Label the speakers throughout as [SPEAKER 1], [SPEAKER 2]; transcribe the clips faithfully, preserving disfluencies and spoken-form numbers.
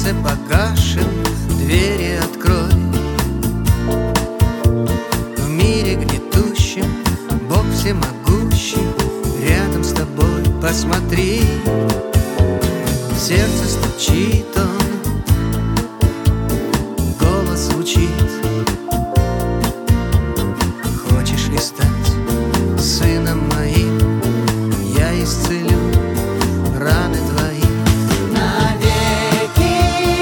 [SPEAKER 1] сердце погашен, двери открой. В мире гнетущем Бог всемогущий, рядом с тобой посмотри. В сердце стучит Он, голос звучит. Хочешь ли стать сыном моим? Я исцелю раны твои.
[SPEAKER 2] Навеки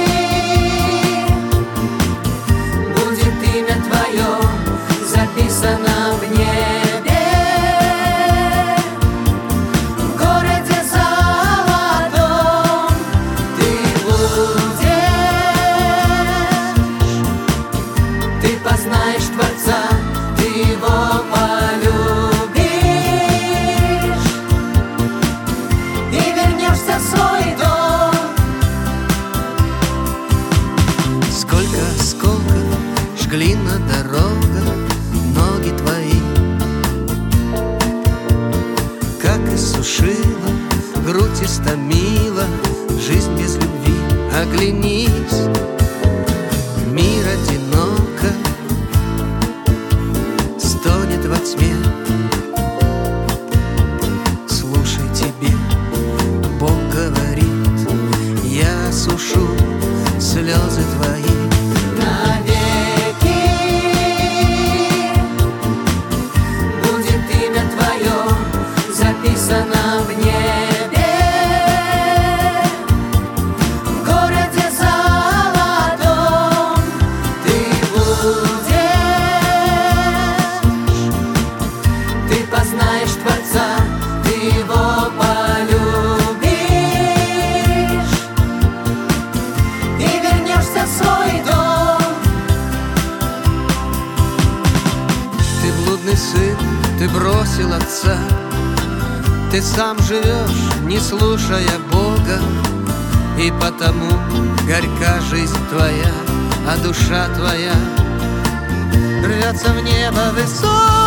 [SPEAKER 2] будет имя Твое записано в небе, в городе золотом ты будешь. Ты познаешь Творца, ты Его полюбишь и вернешься в свой дом.
[SPEAKER 1] Сколько осколков жгли на дорогах ноги твои, как иссушила, грудь истомила жизнь без любви. Оглянись, мир одиноко стонет во тьме. Слушай, тебе Бог говорит: я осушу слезы твои.
[SPEAKER 2] Навеки будет имя Твое записано в небе, в городе золотом ты будешь. Ты познаешь Творца, ты Его полюбишь и вернешься в свой дом.
[SPEAKER 1] Ты блудный сын, ты бросил отца, ты сам живешь, не слушая Бога, и потому горька жизнь твоя, а душа твоя рвется в небо высоко.